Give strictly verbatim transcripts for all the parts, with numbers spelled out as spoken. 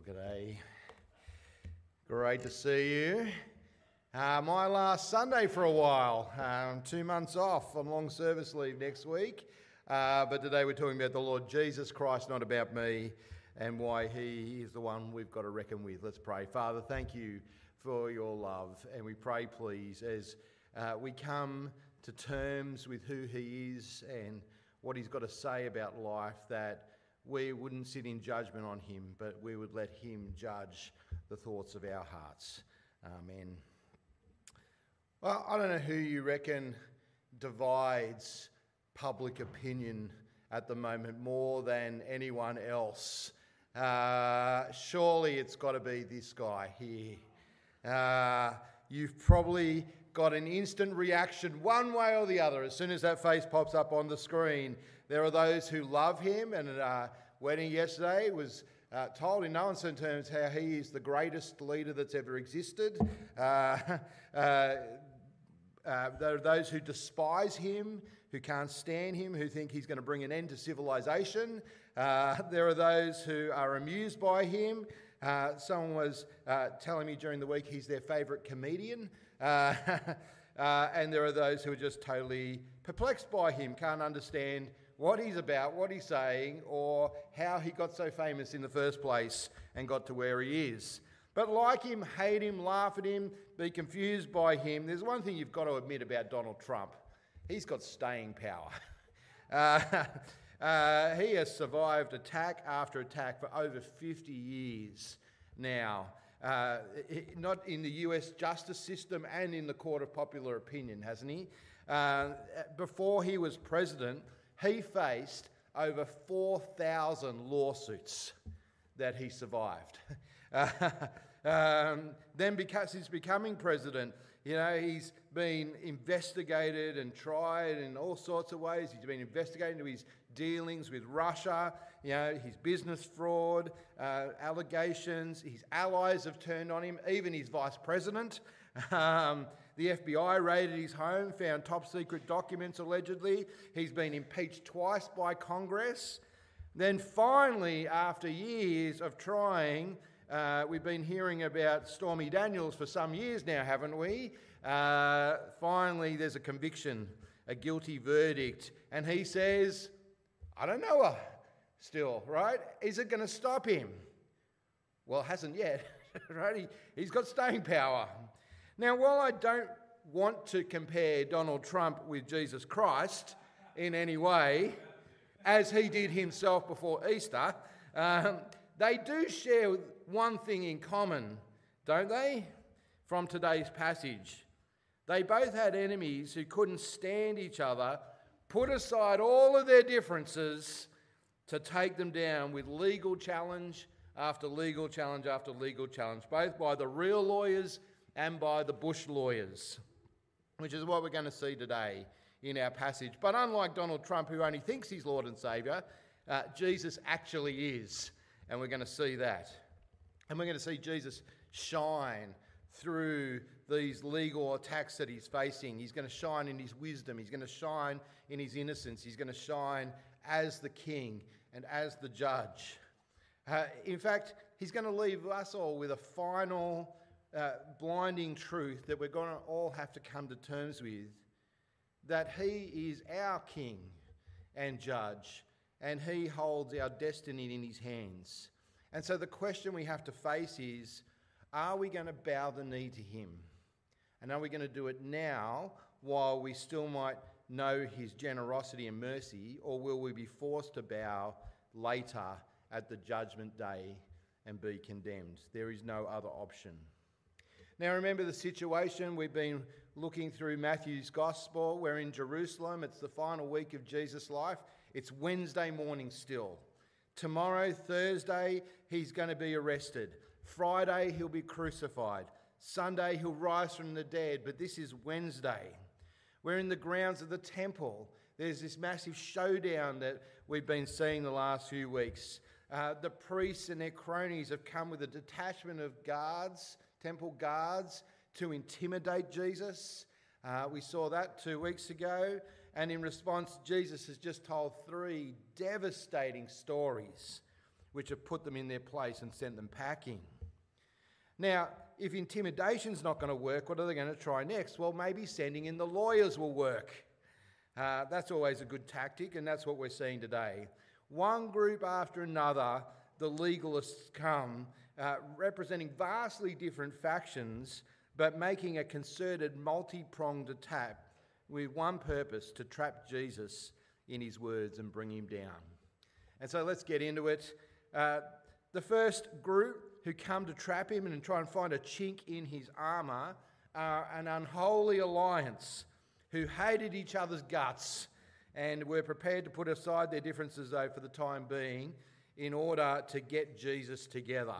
G'day. Great to see you. Uh, my last Sunday for a while. Um, two months off on long service leave next week. Uh, but today we're talking about the Lord Jesus Christ, not about me, and why he is the one we've got to reckon with. Let's pray. Father, thank you for your love. And we pray, please, as uh, we come to terms with who he is and what he's got to say about life, that we wouldn't sit in judgment on him, but we would let him judge the thoughts of our hearts. Amen. Well, I don't know who you reckon divides public opinion at the moment more than anyone else. Uh, surely it's got to be this guy here. Uh, you've probably got an instant reaction one way or the other. As soon as that face pops up on the screen, there are those who love him, and at our wedding yesterday was uh, told in no uncertain terms how he is the greatest leader that's ever existed. Uh, uh, uh, there are those who despise him, who can't stand him, who think he's going to bring an end to civilization. Uh, there are those who are amused by him. Uh, someone was uh, telling me during the week he's their favourite comedian. Uh, uh, and there are those who are just totally perplexed by him, can't understand what he's about, what he's saying, or how he got so famous in the first place and got to where he is. But like him, hate him, laugh at him, be confused by him, there's one thing you've got to admit about Donald Trump. He's got staying power. uh, uh, he has survived attack after attack for over fifty years now. Uh, not in the U S justice system and in the court of popular opinion, hasn't he? Uh, before he was president, he faced over four thousand lawsuits that he survived. Uh, um, then because he's becoming president, you know, he's been investigated and tried in all sorts of ways. He's been investigated into his dealings with Russia, you know, his business fraud, uh, allegations. His allies have turned on him, even his vice president. Um, the F B I raided his home, found top secret documents allegedly. He's been impeached twice by Congress. Then finally, after years of trying, uh, we've been hearing about Stormy Daniels for some years now, haven't we? Uh, finally, there's a conviction, a guilty verdict. And he says, I don't know her still, right? Is it going to stop him? Well, it hasn't yet, right? He, he's got staying power. Now, while I don't want to compare Donald Trump with Jesus Christ in any way, as he did himself before Easter, um, they do share one thing in common, don't they? From today's passage. They both had enemies who couldn't stand each other, put aside all of their differences to take them down with legal challenge after legal challenge after legal challenge, both by the real lawyers and by the bush lawyers, which is what we're going to see today in our passage. But unlike Donald Trump, who only thinks he's Lord and Saviour, uh, Jesus actually is, and we're going to see that. And we're going to see Jesus shine through these legal attacks that he's facing. He's going to shine in his wisdom. He's going to shine in his innocence. He's going to shine as the king and as the judge. Uh, in fact, he's going to leave us all with a final Uh, blinding truth that we're going to all have to come to terms with, that he is our king and judge, and he holds our destiny in his hands. And so the question we have to face is, are we going to bow the knee to him? And are we going to do it now while we still might know his generosity and mercy, or will we be forced to bow later at the judgment day and be condemned? There is no other option. Now remember the situation. We've been looking through Matthew's Gospel. We're in Jerusalem. It's the final week of Jesus' life. It's Wednesday morning still. Tomorrow, Thursday, he's going to be arrested. Friday, he'll be crucified. Sunday, he'll rise from the dead. But this is Wednesday. We're in the grounds of the temple. There's this massive showdown that we've been seeing the last few weeks. Uh, the priests and their cronies have come with a detachment of guards, temple guards, to intimidate Jesus. Uh, we saw that two weeks ago. And in response, Jesus has just told three devastating stories which have put them in their place and sent them packing. Now, if intimidation's not going to work, what are they going to try next? Well, maybe sending in the lawyers will work. Uh, that's always a good tactic, and that's what we're seeing today. One group after another, the legalists come, uh, representing vastly different factions, but making a concerted, multi-pronged attack with one purpose: to trap Jesus in his words and bring him down. And so let's get into it. Uh, the first group who come to trap him and try and find a chink in his armour are an unholy alliance who hated each other's guts and were prepared to put aside their differences, though, for the time being, in order to get Jesus together.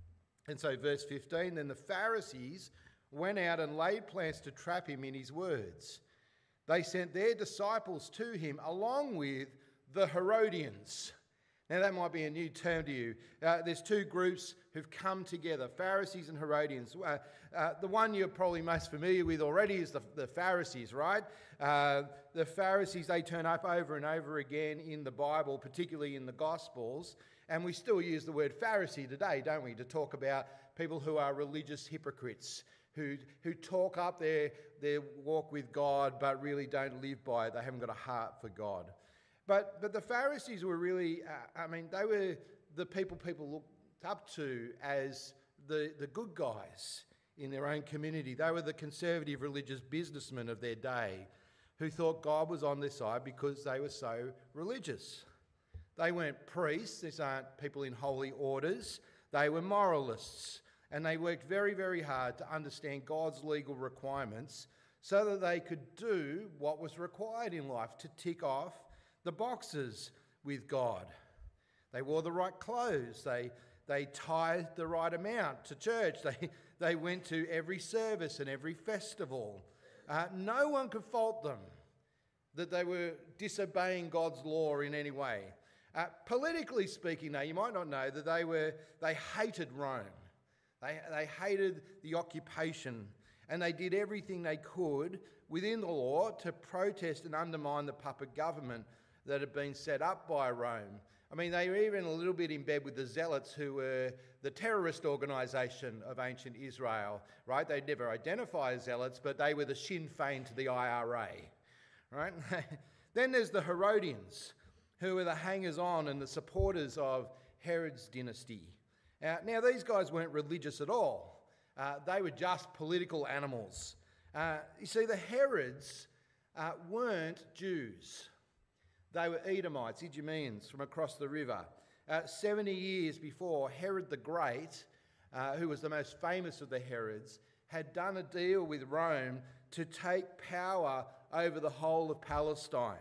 And so verse fifteen, then the Pharisees went out and laid plans to trap him in his words. They sent their disciples to him along with the Herodians. Now that might be a new term to you. Uh, there's two groups who've come together, Pharisees and Herodians. Uh, uh, the one you're probably most familiar with already is the, the Pharisees, right? Uh, the Pharisees, they turn up over and over again in the Bible, particularly in the Gospels, and we still use the word Pharisee today, don't we, to talk about people who are religious hypocrites, who who talk up their, their walk with God but really don't live by it. They haven't got a heart for God. But but the Pharisees were really, uh, I mean, they were the people people looked up to as the, the good guys in their own community. They were the conservative religious businessmen of their day who thought God was on their side because they were so religious. They weren't priests. These aren't people in holy orders. They were moralists. And they worked very, very hard to understand God's legal requirements so that they could do what was required in life, to tick off the boxes with God. They wore the right clothes. They they tithed the right amount to church. They they went to every service and every festival. Uh, no one could fault them that they were disobeying God's law in any way. Uh, politically speaking, though, you might not know that they were they hated Rome. They they hated the occupation, and they did everything they could within the law to protest and undermine the puppet government that had been set up by Rome. I mean, they were even a little bit in bed with the Zealots, who were the terrorist organisation of ancient Israel, right? They'd never identify as Zealots, but they were the Sinn Féin to the I R A, right? Then there's the Herodians, who were the hangers-on and the supporters of Herod's dynasty. Uh, now, these guys weren't religious at all. Uh, they were just political animals. Uh, you see, the Herods uh, weren't Jews. They were Edomites, Idumeans, from across the river. Uh, seventy years before, Herod the Great, uh, who was the most famous of the Herods, had done a deal with Rome to take power over the whole of Palestine.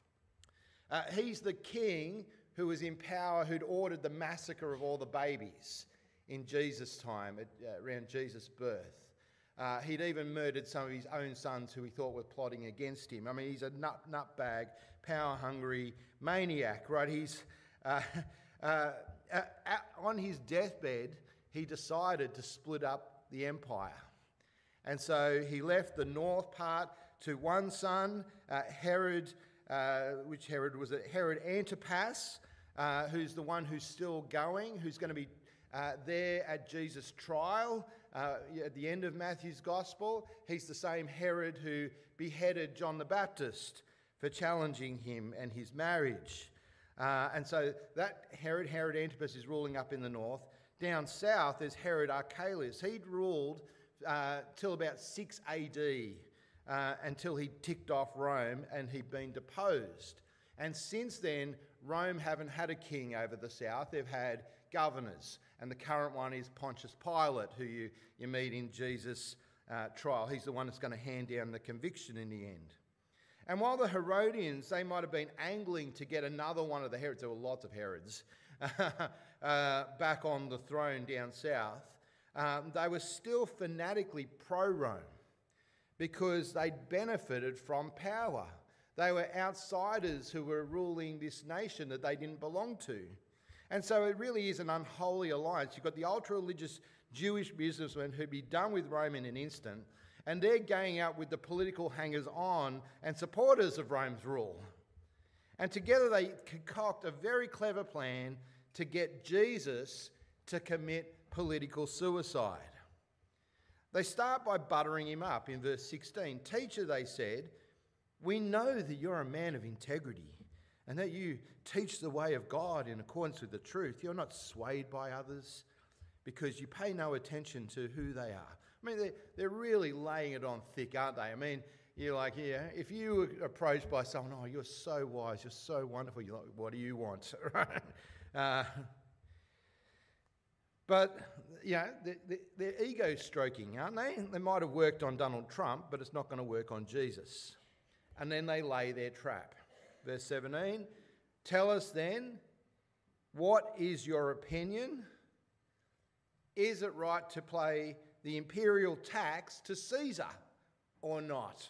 Uh, he's the king who was in power, who'd ordered the massacre of all the babies in Jesus' time, at, uh, around Jesus' birth. Uh, he'd even murdered some of his own sons who he thought were plotting against him. I mean, he's a nut nutbag, power-hungry maniac, right? He's uh, uh, uh, on his deathbed, he decided to split up the empire. And so he left the north part to one son, uh, Herod, uh, which Herod was it? Herod Antipas, uh, who's the one who's still going, who's going to be uh, there at Jesus' trial uh, at the end of Matthew's Gospel. He's the same Herod who beheaded John the Baptist for challenging him and his marriage. Uh, and so that Herod, Herod Antipas, is ruling up in the north. Down south, there's Herod Archelaus. He'd ruled uh, till about six A D, uh, until he ticked off Rome and he'd been deposed. And since then, Rome haven't had a king over the south. They've had governors. And the current one is Pontius Pilate, who you, you meet in Jesus' uh, trial. He's the one that's going to hand down the conviction in the end. And while the Herodians, they might have been angling to get another one of the Herods, there were lots of Herods, uh, back on the throne down south, um, they were still fanatically pro-Rome because they'd benefited from power. They were outsiders who were ruling this nation that they didn't belong to. And so it really is an unholy alliance. You've got the ultra-religious Jewish businessmen who'd be done with Rome in an instant, and they're going out with the political hangers-on and supporters of Rome's rule. And together they concoct a very clever plan to get Jesus to commit political suicide. They start by buttering him up in verse sixteen. "Teacher," they said, "we know that you're a man of integrity and that you teach the way of God in accordance with the truth. You're not swayed by others because you pay no attention to who they are." I mean, they're, they're really laying it on thick, aren't they? I mean, you're like, yeah, if you were approached by someone, "Oh, you're so wise, you're so wonderful," you're like, "What do you want?" Right? Uh, but, yeah, they're, they're ego stroking, aren't they? They might have worked on Donald Trump, but it's not going to work on Jesus. And then they lay their trap. Verse seventeen, "Tell us then, what is your opinion? Is it right to pay the imperial tax to Caesar or not?"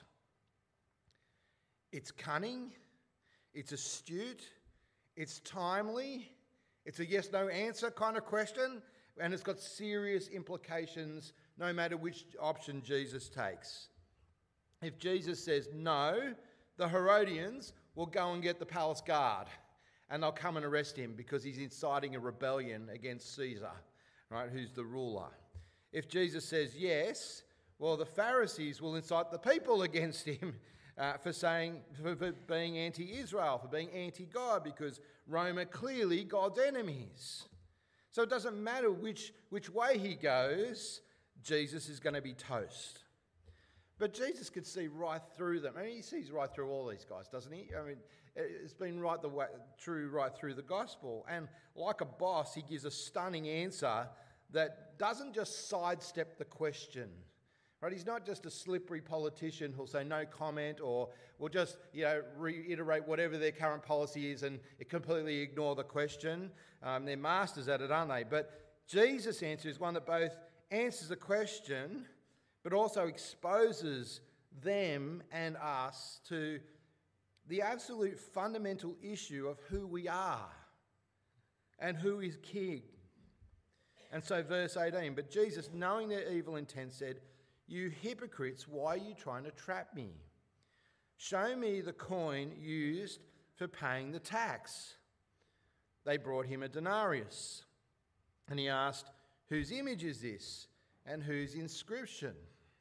It's cunning, it's astute, it's timely, it's a yes-no answer kind of question, and it's got serious implications no matter which option Jesus takes. If Jesus says no, the Herodians will go and get the palace guard and they'll come and arrest him because he's inciting a rebellion against Caesar, right, who's the ruler. If Jesus says yes, well, the Pharisees will incite the people against him uh, for saying, for, for being anti-Israel, for being anti-God, because Rome are clearly God's enemies. So it doesn't matter which, which way he goes, Jesus is going to be toast. But Jesus could see right through them. I mean, he sees right through all these guys, doesn't he? I mean, it's been right the way, true right through the gospel. And like a boss, he gives a stunning answer that doesn't just sidestep the question. Right? He's not just a slippery politician who'll say no comment or will just, you know, reiterate whatever their current policy is and completely ignore the question. Um, they're masters at it, aren't they? But Jesus' answer is one that both answers the question but also exposes them and us to the absolute fundamental issue of who we are and who is king. And so verse eighteen, "But Jesus, knowing their evil intent, said, 'You hypocrites, why are you trying to trap me? Show me the coin used for paying the tax.' They brought him a denarius. And he asked, 'Whose image is this and whose inscription?'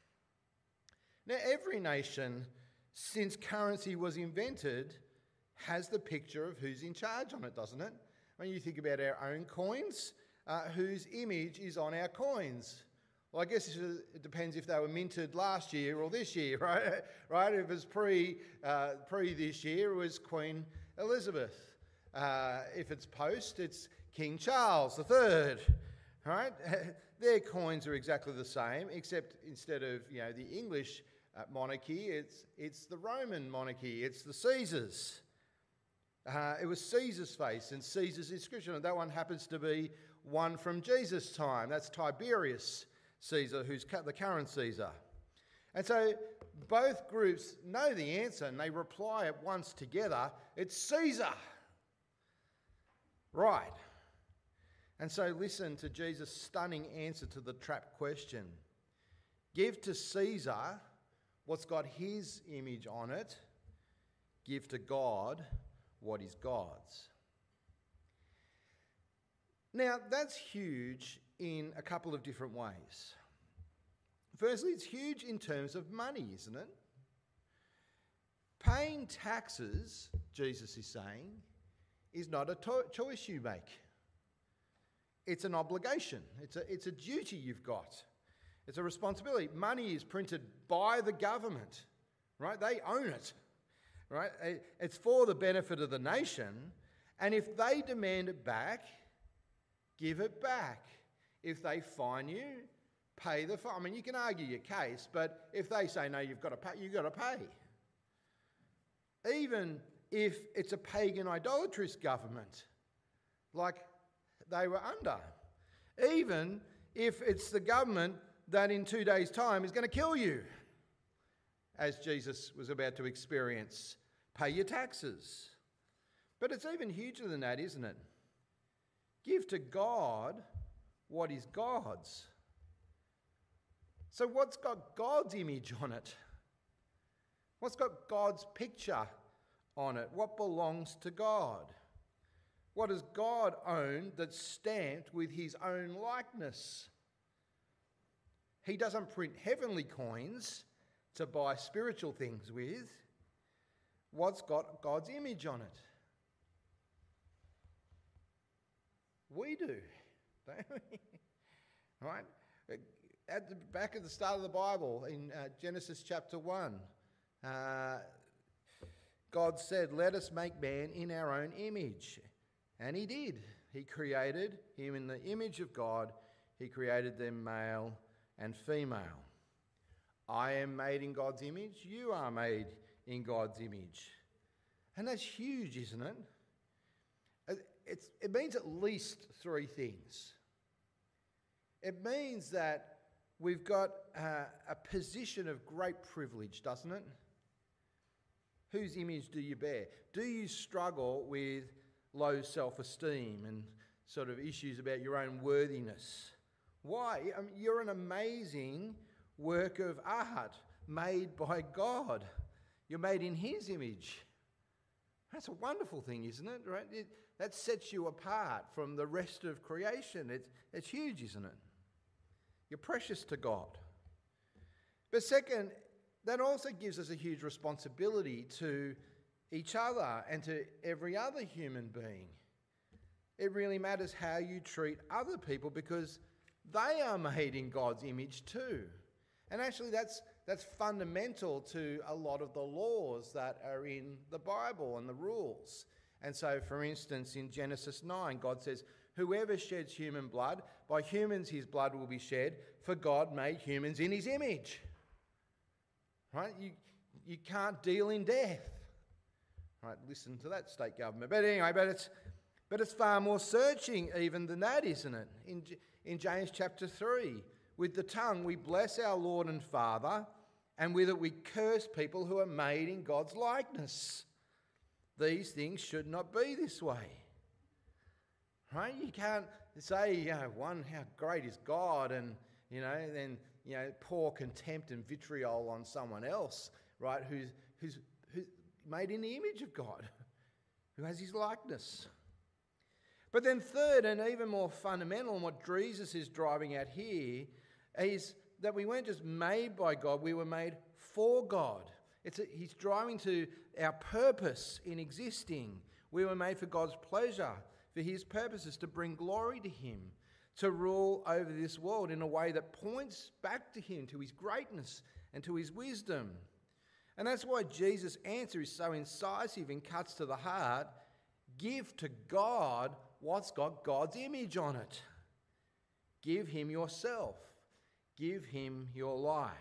Now, every nation, since currency was invented, has the picture of who's in charge on it, doesn't it? When you think about our own coins, uh, whose image is on our coins? Well, I guess it depends if they were minted last year or this year, right? Right? If it was pre, uh, pre this year, it was Queen Elizabeth. Uh, if it's post, it's King Charles the Third, right? Their coins are exactly the same, except instead of, you know, the English uh, monarchy, it's it's the Roman monarchy. It's the Caesars. Uh, it was Caesar's face and Caesar's inscription, and that one happens to be one from Jesus' time. That's Tiberius Caesar, who's the current Caesar. And so both groups know the answer, and they reply at once together, "It's Caesar." Right. And so listen to Jesus' stunning answer to the trap question. Give to Caesar what's got his image on it. Give to God what is God's. Now, that's huge in a couple of different ways. Firstly, it's huge in terms of money, isn't it? Paying taxes, Jesus is saying, is not a to- choice you make. It's an obligation. It's a, it's a duty you've got. It's a responsibility. Money is printed by the government, right? They own it, right? It's for the benefit of the nation. And if they demand it back, give it back. If they fine you, pay the fine. I mean, you can argue your case, but if they say, no, you've got to pay, you've got to pay. Even if it's a pagan idolatrous government, like they were under. Even if it's the government that in two days' time is going to kill you, as Jesus was about to experience. Pay your taxes. But it's even huger than that, isn't it? Give to God what is God's. So what's got God's image on it? What's got God's picture on it? What belongs to God? What does God own that's stamped with his own likeness? He doesn't print heavenly coins to buy spiritual things with. What's got God's image on it? We do, don't we? Right? At the back of the start of the Bible, in uh, Genesis chapter one, uh, God said, "Let us make man in our own image." And he did. He created him in the image of God. He created them male and female. I am made in God's image. You are made in God's image. And that's huge, isn't it? It's, it means at least three things. It means that we've got uh, a position of great privilege, doesn't it? Whose image do you bear? Do you struggle with low self-esteem and sort of issues about your own worthiness? Why? I mean, you're an amazing work of art made by God. You're made in his image. That's a wonderful thing, isn't it? Right? It, that sets you apart from the rest of creation. It's, it's huge, isn't it? You're precious to God. But second, that also gives us a huge responsibility to each other and to every other human being. It really matters how you treat other people because they are made in God's image too. And actually that's that's fundamental to a lot of the laws that are in the Bible and the rules. And so, for instance, in Genesis nine, God says, "Whoever sheds human blood, by humans his blood will be shed, for God made humans in his image." Right? You, you can't deal in death. Right? Listen to that, state government. But anyway, but it's but it's far more searching even than that, isn't it? In, in James chapter three, with the tongue we bless our Lord and Father, and with it we curse people who are made in God's likeness. These things should not be this way. Right? You can't say, you know, one, how great is God, and, you know, then, you know, pour contempt and vitriol on someone else, right, who's, who's, who's made in the image of God, who has his likeness. But then third, and even more fundamental, and what Jesus is driving at here, is that we weren't just made by God, we were made for God. It's a, he's driving to our purpose in existing. We were made for God's pleasure, for his purposes, to bring glory to him, to rule over this world in a way that points back to him, to his greatness and to his wisdom. And that's why Jesus' answer is so incisive and cuts to the heart. Give to God what's got God's image on it. Give him yourself. Give him your life.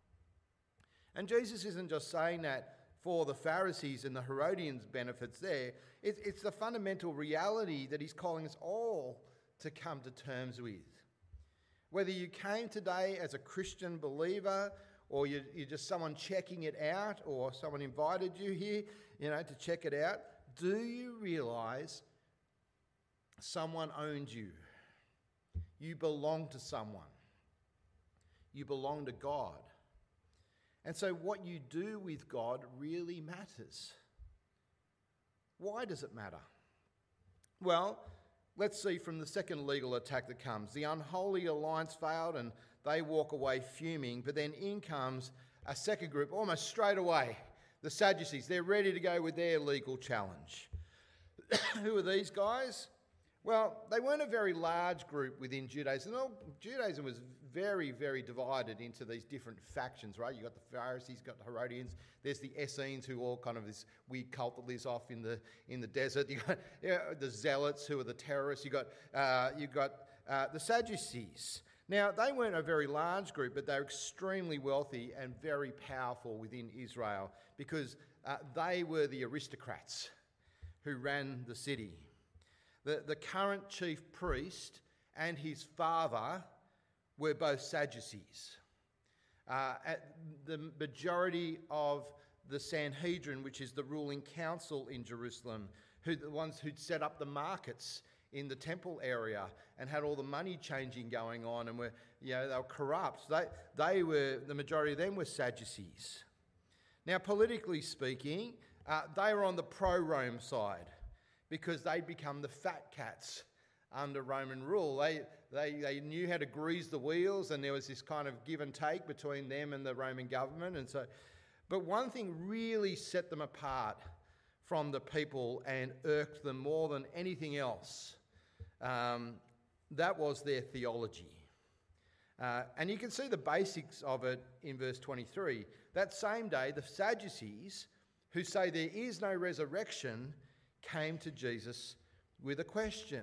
And Jesus isn't just saying that for the Pharisees and the Herodians' benefits there. It's, it's the fundamental reality that he's calling us all to come to terms with. Whether you came today as a Christian believer, or you're, you're just someone checking it out, or someone invited you here, you know, to check it out, do you realise someone owned you? You belong to someone. You belong to God. And so what you do with God really matters. Why does it matter? Well, let's see from the second legal attack that comes. The unholy alliance failed and they walk away fuming, but then in comes a second group almost straight away. The Sadducees, they're ready to go with their legal challenge. Who are these guys? Well, they weren't a very large group within Judaism. Well, Judaism was very, very divided into these different factions, right? You've got the Pharisees, you've got the Herodians, there's the Essenes, who are all kind of this weird cult that lives off in the in the desert. You've got you know, the Zealots, who are the terrorists. You've got, uh, you've got uh, the Sadducees. Now, they weren't a very large group, but they're extremely wealthy and very powerful within Israel because uh, they were the aristocrats who ran the city. The, the current chief priest and his father were both Sadducees. Uh, at the majority of the Sanhedrin, which is the ruling council in Jerusalem, who the ones who'd set up the markets in the temple area and had all the money changing going on, and were, you know, they were corrupt. They, they were, the majority of them were Sadducees. Now, politically speaking, uh, they were on the pro-Rome side. because they'd become the fat cats under Roman rule. They, they, they knew how to grease the wheels, and there was this kind of give and take between them and the Roman government. And so, but one thing really set them apart from the people and irked them more than anything else. Um, that was their theology. Uh, and you can see the basics of it in verse twenty-three. That same day, the Sadducees, who say there is no resurrection, came to Jesus with a question.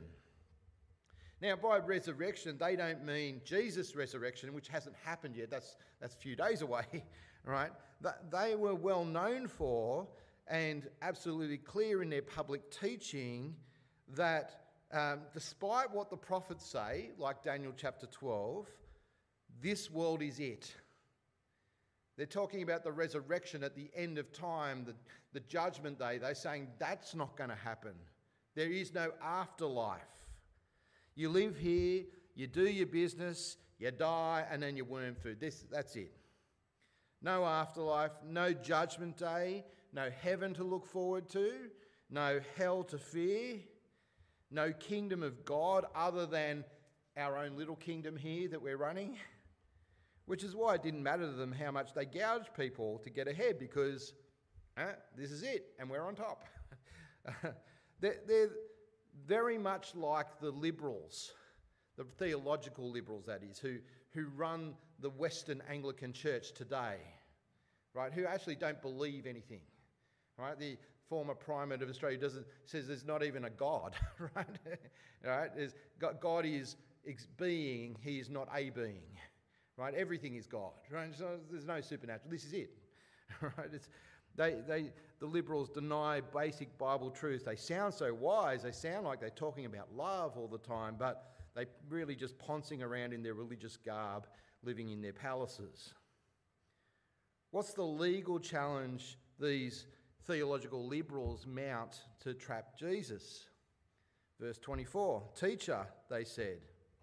Now, by resurrection, they don't mean Jesus' resurrection, which hasn't happened yet. That's, that's a few days away, right? They were well known for and absolutely clear in their public teaching that um, despite what the prophets say, like Daniel chapter twelve, this world is it. They're talking about the resurrection at the end of time, the, the judgment day. They're saying that's not going to happen. There is no afterlife. You live here, you do your business, you die, and then you worm food. This, that's it. No afterlife, no judgment day, no heaven to look forward to, no hell to fear, no kingdom of God other than our own little kingdom here that we're running. Which is why it didn't matter to them how much they gouged people to get ahead, because eh, this is it, and we're on top. they're, they're very much like the liberals, the theological liberals, that is, who, who run the Western Anglican Church today, right? Who actually don't believe anything, right? The former Primate of Australia doesn't says there's not even a God, right? right? There's, God is being, he is not a being. Right, everything is God. Right, so there's no supernatural. This is it. Right, it's, they, they, the liberals deny basic Bible truths. They sound so wise. They sound like they're talking about love all the time, but they're really just poncing around in their religious garb, living in their palaces. What's the legal challenge these theological liberals mount to trap Jesus? Verse twenty-four. Teacher, they said,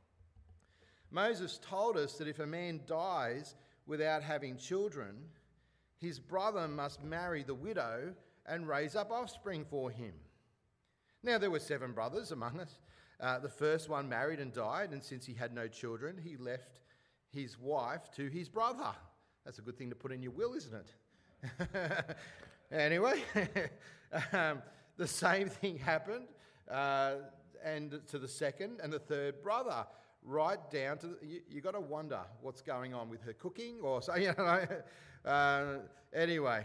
Moses told us that if a man dies without having children, his brother must marry the widow and raise up offspring for him. Now there were seven brothers among us. Uh, the first one married and died, and since he had no children, he left his wife to his brother. That's a good thing to put in your will, isn't it? Anyway, um, the same thing happened uh, and to the second and the third brother. Right down to, the, you, you got to wonder what's going on with her cooking or so, you know. Uh, anyway,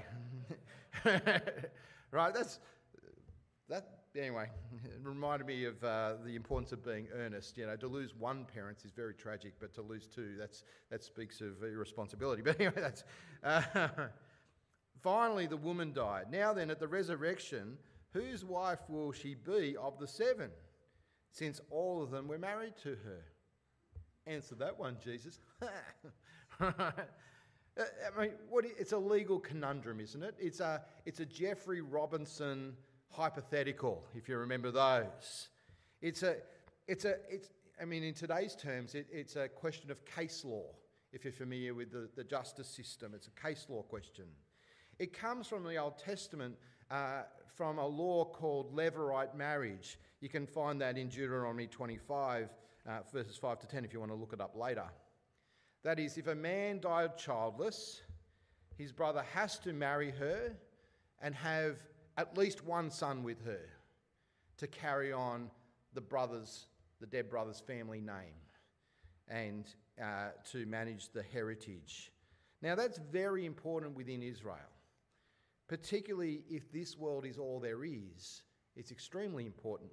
right, that's, that, anyway, it reminded me of uh, the importance of being earnest. You know, to lose one parent is very tragic, but to lose two, that's, that speaks of irresponsibility. But anyway, that's, uh, finally the woman died. Now then, at the resurrection, whose wife will she be of the seven, since all of them were married to her? Answer that one, Jesus. I mean, what, it's a legal conundrum, isn't it? It's a, it's a Jeffrey Robinson hypothetical, if you remember those. It's a, it's a, it's. I mean, in today's terms, it, it's a question of case law. If you're familiar with the, the justice system, it's a case law question. It comes from the Old Testament, uh, from a law called Levirate marriage. You can find that in Deuteronomy twenty-five. Uh, verses five to ten if you want to look it up later. That is, if a man died childless, his brother has to marry her and have at least one son with her to carry on the brother's, the dead brother's family name and uh, to manage the heritage. Now that's very important within Israel, particularly if this world is all there is. It's extremely important.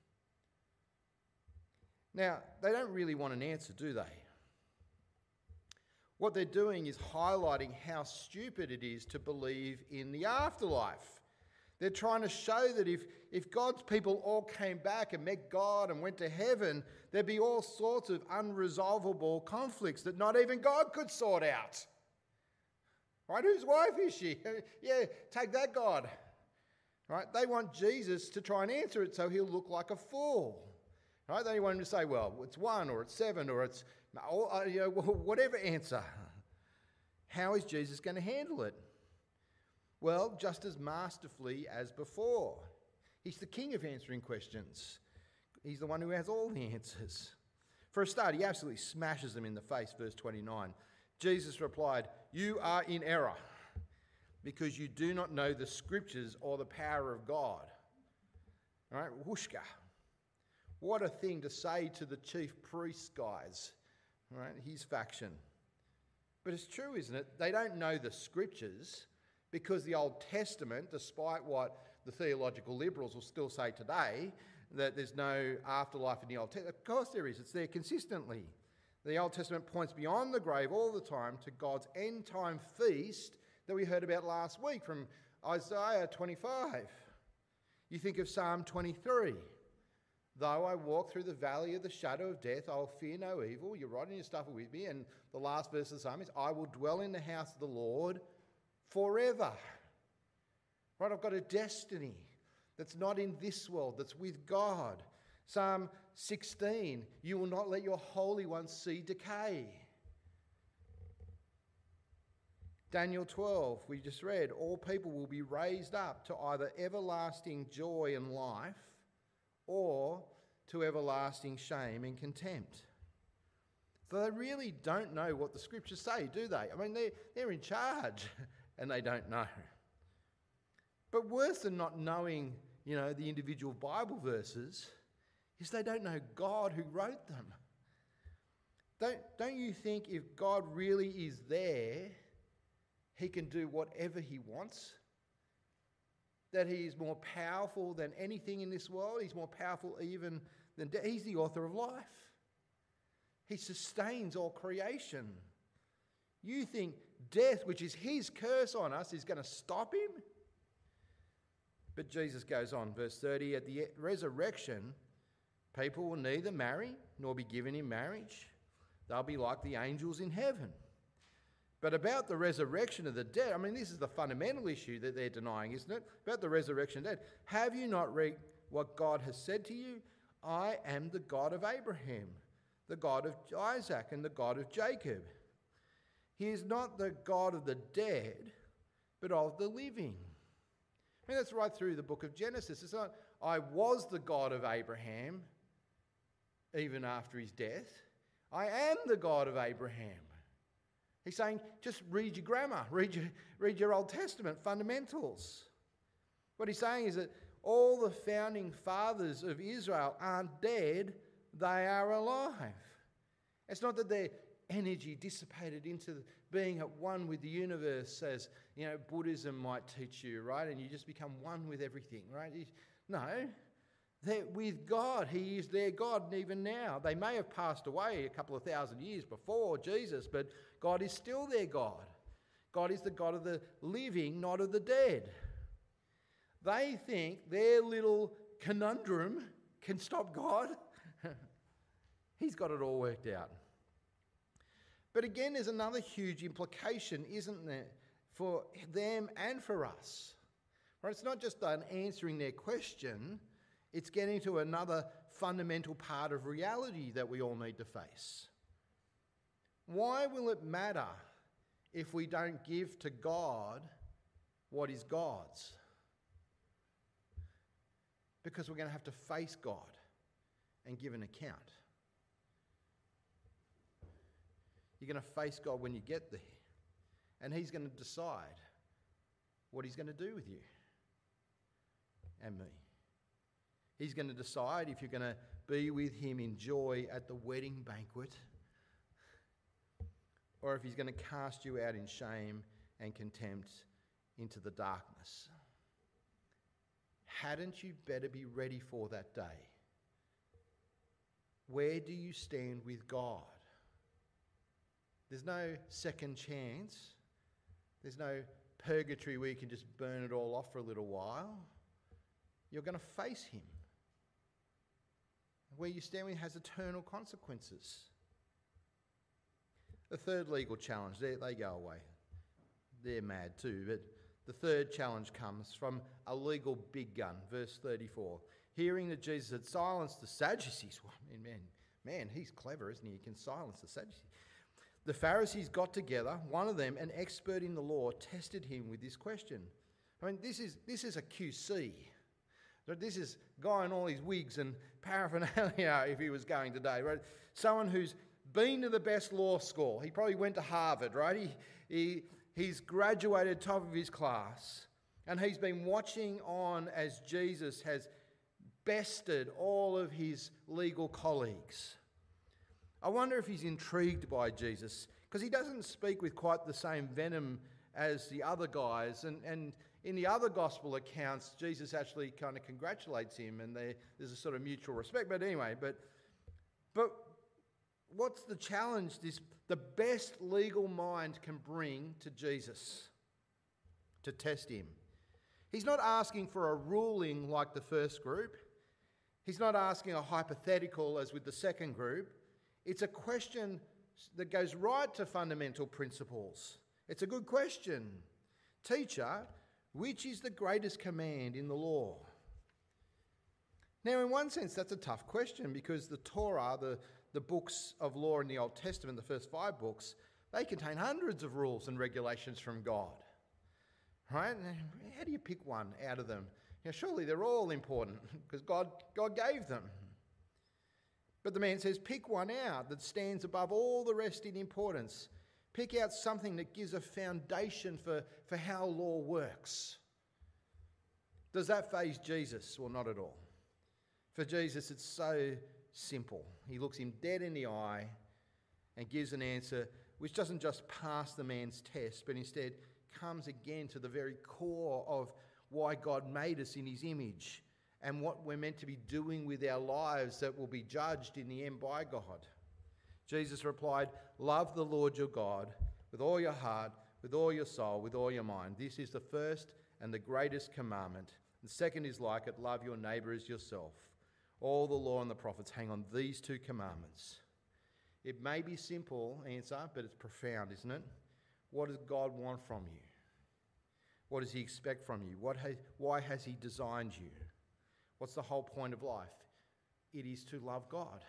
Now, they don't really want an answer, do they? What they're doing is highlighting how stupid it is to believe in the afterlife. They're trying to show that if, if God's people all came back and met God and went to heaven, there'd be all sorts of unresolvable conflicts that not even God could sort out. Right? Whose wife is she? Yeah, take that, God. Right? They want Jesus to try and answer it so he'll look like a fool. Right? They want him to say, well, it's one or it's seven or it's, or, you know, whatever answer. How is Jesus going to handle it? Well, just as masterfully as before. He's the king of answering questions. He's the one who has all the answers. For a start, he absolutely smashes them in the face, verse twenty-nine. Jesus replied, "You are in error, because you do not know the scriptures or the power of God." All right, whooshka. What a thing to say to the chief priests guys, all right, his faction. But it's true, isn't it? They don't know the scriptures because the Old Testament, despite what the theological liberals will still say today, that there's no afterlife in the Old Testament. Of course there is. It's there consistently. The Old Testament points beyond the grave all the time to God's end-time feast that we heard about last week from Isaiah twenty-five. You think of Psalm twenty-three. Though I walk through the valley of the shadow of death, I will fear no evil. You're writing your stuff with me. And the last verse of the psalm is, I will dwell in the house of the Lord forever. Right, I've got a destiny that's not in this world, that's with God. Psalm sixteen, you will not let your Holy One see decay. Daniel twelve, we just read, all people will be raised up to either everlasting joy and life or to everlasting shame and contempt. So they really don't know what the scriptures say, do they? I mean, they're, they're in charge and they don't know. But worse than not knowing, you know, the individual Bible verses is they don't know God who wrote them. Don't, don't you think if God really is there, he can do whatever he wants? That he is more powerful than anything in this world. He's more powerful even than death. He's the author of life. He sustains all creation. You think death, which is his curse on us, is going to stop him? But Jesus goes on, verse thirty, at the resurrection, people will neither marry nor be given in marriage. They'll be like the angels in heaven. But about the resurrection of the dead, I mean, this is the fundamental issue that they're denying, isn't it? About the resurrection of the dead. Have you not read what God has said to you? I am the God of Abraham, the God of Isaac, and the God of Jacob. He is not the God of the dead, but of the living. I mean, that's right through the book of Genesis. It's not, I was the God of Abraham, even after his death. I am the God of Abraham. He's saying, just read your grammar, read your, read your Old Testament fundamentals. What he's saying is that all the founding fathers of Israel aren't dead, they are alive. It's not that their energy dissipated into being at one with the universe, as, you know, Buddhism might teach you, right? And you just become one with everything, right? No, they're with God. He is their God, and even now. They may have passed away a couple of thousand years before Jesus, but God is still their God. God is the God of the living, not of the dead. They think their little conundrum can stop God. He's got it all worked out. But again, there's another huge implication, isn't there, for them and for us. Right? It's not just an answering their question, it's getting to another fundamental part of reality that we all need to face. Why will it matter if we don't give to God what is God's? Because we're going to have to face God and give an account. You're going to face God when you get there, and he's going to decide what he's going to do with you and me. He's going to decide if you're going to be with him in joy at the wedding banquet, or if he's going to cast you out in shame and contempt into the darkness. Hadn't you better be ready for that day? Where do you stand with God? There's no second chance. There's no purgatory where you can just burn it all off for a little while. You're going to face him. Where you stand with him has eternal consequences. The third legal challenge, they, they go away. They're mad too, but the third challenge comes from a legal big gun, verse thirty-four. Hearing that Jesus had silenced the Sadducees, well, man, man, he's clever, isn't he? He can silence the Sadducees. The Pharisees got together. One of them, an expert in the law, tested him with this question. I mean, this is this is a Q C. So this is a guy in all his wigs and paraphernalia if he was going today, right? Someone who's been to the best law school. He probably went to Harvard, right? He, he, he's graduated top of his class. And he's been watching on as Jesus has bested all of his legal colleagues. I wonder if he's intrigued by Jesus, because he doesn't speak with quite the same venom as the other guys. And, and in the other gospel accounts, Jesus actually kind of congratulates him, and there, there's a sort of mutual respect. But anyway, but but what's the challenge this the best legal mind can bring to Jesus to test him? He's not asking for a ruling like the first group. He's not asking a hypothetical as with the second group. It's a question that goes right to fundamental principles. It's a good question. Teacher, which is the greatest command in the law? Now, in one sense, that's a tough question, because the Torah, the, the books of law in the Old Testament, the first five books, they contain hundreds of rules and regulations from God. Right? How do you pick one out of them? Now, surely they're all important because God, God gave them. But the man says, pick one out that stands above all the rest in importance. Pick out something that gives a foundation for, for how law works. Does that faze Jesus? Well, not at all. For Jesus, it's so simple. He looks him dead in the eye and gives an answer which doesn't just pass the man's test, but instead comes again to the very core of why God made us in his image and what we're meant to be doing with our lives that will be judged in the end by God. Jesus replied, love the Lord your God with all your heart, with all your soul, with all your mind. This is the first and the greatest commandment. The second is like it, love your neighbour as yourself. All the law and the prophets hang on these two commandments. It may be simple answer, but it's profound, isn't it? What does God want from you? What does he expect from you? What has, why has he designed you? What's the whole point of life? It is to love God.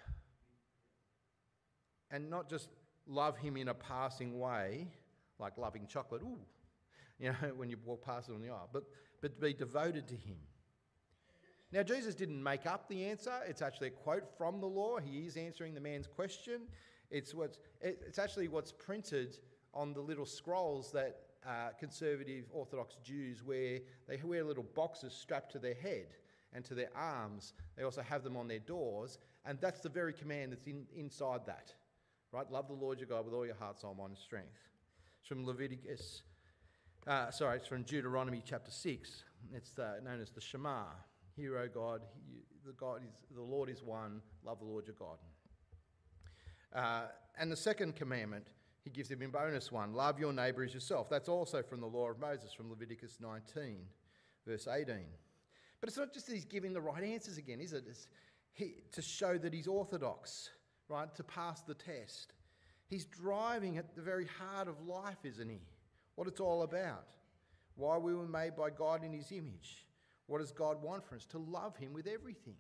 And not just love him in a passing way, like loving chocolate, ooh, you know, when you walk past it on the aisle, but, but to be devoted to him. Now, Jesus didn't make up the answer. It's actually a quote from the law. He is answering the man's question. It's, what's, it's actually what's printed on the little scrolls that uh, conservative Orthodox Jews wear. They wear little boxes strapped to their head and to their arms. They also have them on their doors, and that's the very command that's in, inside that. Right? Love the Lord your God with all your heart, soul, mind, and strength. It's from Leviticus, uh, sorry, it's from Deuteronomy chapter six. It's uh, known as the Shema. Hear, O God, he, the God is the Lord is one. Love the Lord your God. Uh, and the second commandment, he gives him in bonus one. Love your neighbour as yourself. That's also from the law of Moses, from Leviticus nineteen, verse eighteen. But it's not just that he's giving the right answers again, is it? It's he, to show that he's orthodox, right? To pass the test. He's driving at the very heart of life, isn't he? What it's all about. Why we were made by God in his image. What does God want from us? To love him with everything.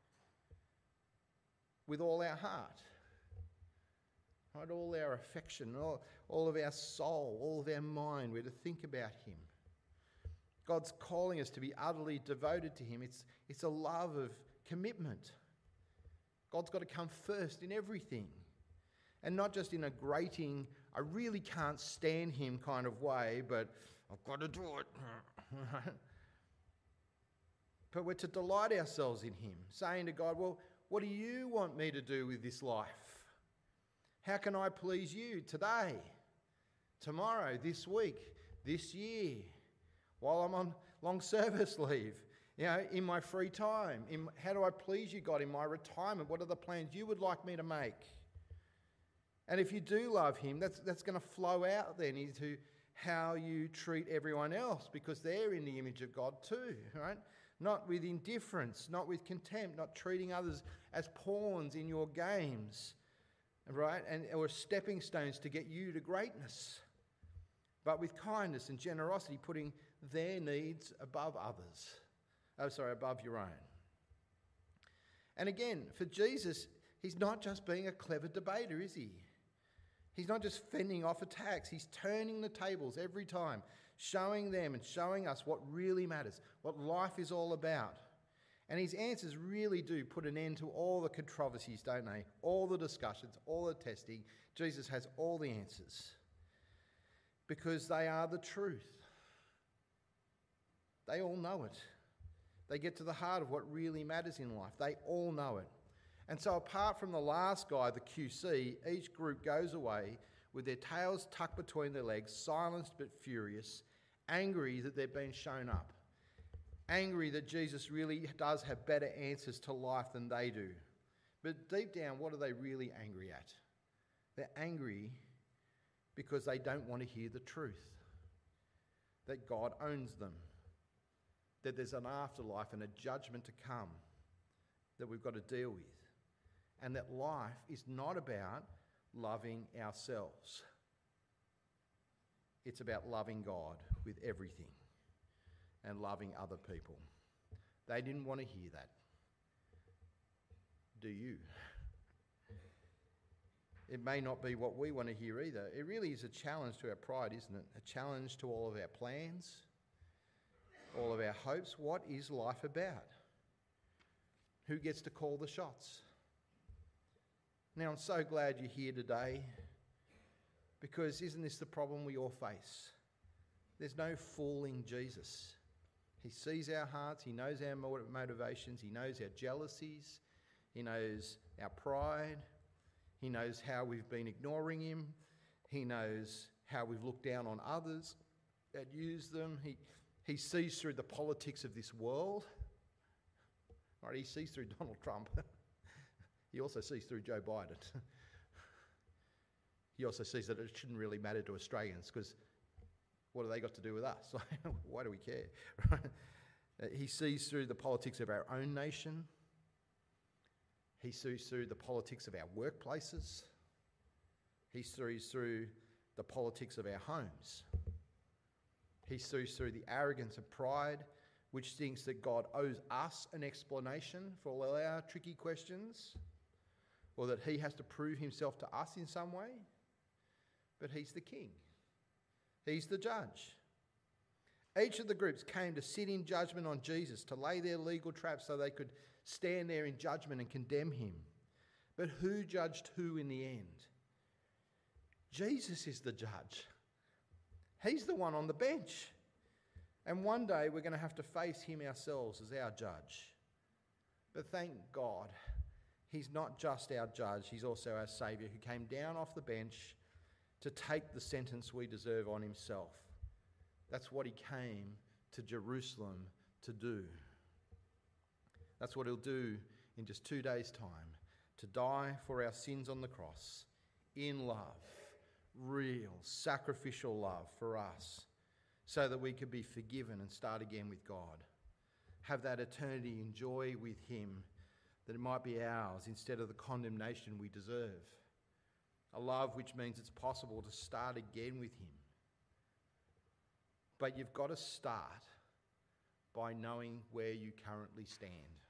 With all our heart. Right? All our affection, all, all of our soul, all of our mind. We're to think about him. God's calling us to be utterly devoted to him. It's, it's a love of commitment. God's got to come first in everything. And not just in a grating, I really can't stand him kind of way, but I've got to do it. But we're to delight ourselves in him, saying to God, well, what do you want me to do with this life? How can I please you today, tomorrow, this week, this year, while I'm on long service leave, you know, in my free time? In, how do I please you, God, in my retirement? What are the plans you would like me to make? And if you do love him, that's, that's going to flow out then into how you treat everyone else, because they're in the image of God too, right? Not with indifference, not with contempt, not treating others as pawns in your games, right? And or stepping stones to get you to greatness, but with kindness and generosity, putting their needs above others. Oh, sorry, above your own. And again, for Jesus, he's not just being a clever debater, is he? He's not just fending off attacks. He's turning the tables every time, showing them and showing us what really matters, what life is all about. And his answers really do put an end to all the controversies, don't they? All the discussions, all the testing. Jesus has all the answers because they are the truth. They all know it. They get to the heart of what really matters in life. They all know it. And so apart from the last guy, the Q C, each group goes away with their tails tucked between their legs, silenced but furious, angry that they've been shown up, angry that Jesus really does have better answers to life than they do. But deep down, what are they really angry at? They're angry because they don't want to hear the truth, that God owns them, that there's an afterlife and a judgment to come that we've got to deal with, and that life is not about loving ourselves. It's about loving God with everything and loving other people. They didn't want to hear that. Do you? It may not be what we want to hear either. It really is a challenge to our pride, isn't it? A challenge to all of our plans, all of our hopes. What is life about? Who gets to call the shots? Now, I'm so glad you're here today, because isn't this the problem we all face? There's no fooling Jesus. He sees our hearts, he knows our motivations, he knows our jealousies, he knows our pride, he knows how we've been ignoring him, he knows how we've looked down on others and used them. He, he sees through the politics of this world. Right, he sees through Donald Trump. He also sees through Joe Biden. He also sees that it shouldn't really matter to Australians, because what have they got to do with us? Why do we care? He sees through the politics of our own nation. He sees through the politics of our workplaces. He sees through the politics of our homes. He sees through the arrogance and pride, which thinks that God owes us an explanation for all our tricky questions, or that he has to prove himself to us in some way. But he's the king. He's the judge. Each of the groups came to sit in judgment on Jesus, to lay their legal traps so they could stand there in judgment and condemn him. But who judged who in the end? Jesus is the judge. He's the one on the bench. And one day we're going to have to face him ourselves as our judge. But thank God, he's not just our judge, he's also our Saviour, who came down off the bench to take the sentence we deserve on himself. That's what he came to Jerusalem to do. That's what he'll do in just two days' time, to die for our sins on the cross, in love, real, sacrificial love for us, so that we could be forgiven and start again with God. Have that eternity in joy with him, that it might be ours instead of the condemnation we deserve. A love which means it's possible to start again with him. But you've got to start by knowing where you currently stand.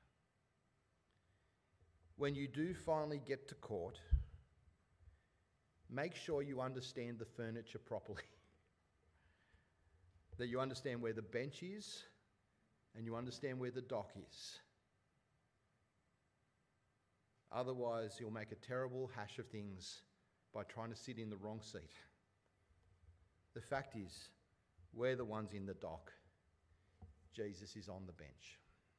When you do finally get to court, make sure you understand the furniture properly. That you understand where the bench is and you understand where the dock is. Otherwise, you'll make a terrible hash of things by trying to sit in the wrong seat. The fact is, we're the ones in the dock. Jesus is on the bench.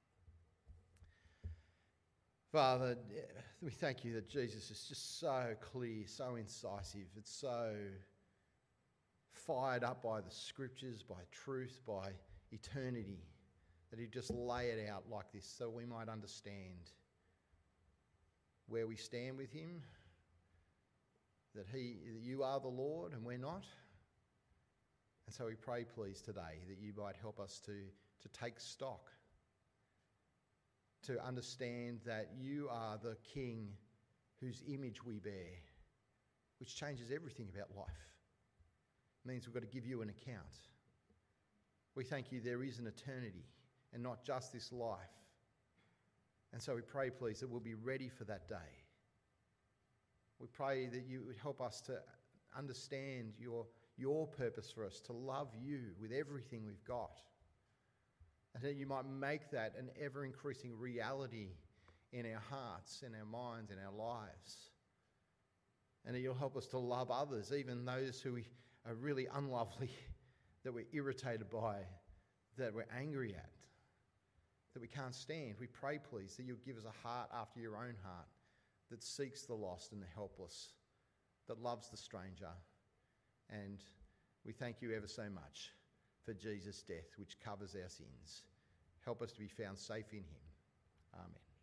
Father, we thank you that Jesus is just so clear, so incisive. It's so fired up by the scriptures, by truth, by eternity, that he'd just lay it out like this so we might understand where we stand with him, that he, that you are the Lord and we're not. And so we pray, please, today that you might help us to, to take stock, to understand that you are the King whose image we bear, which changes everything about life. It means we've got to give you an account. We thank you there is an eternity and not just this life. And so we pray, please, that we'll be ready for that day. We pray that you would help us to understand your, your purpose for us, to love you with everything we've got. And that you might make that an ever-increasing reality in our hearts, in our minds, in our lives. And that you'll help us to love others, even those who are really unlovely, that we're irritated by, that we're angry at, that we can't stand. We pray, please, that you'll give us a heart after your own heart that seeks the lost and the helpless, that loves the stranger. And we thank you ever so much for Jesus' death, which covers our sins. Help us to be found safe in him. Amen.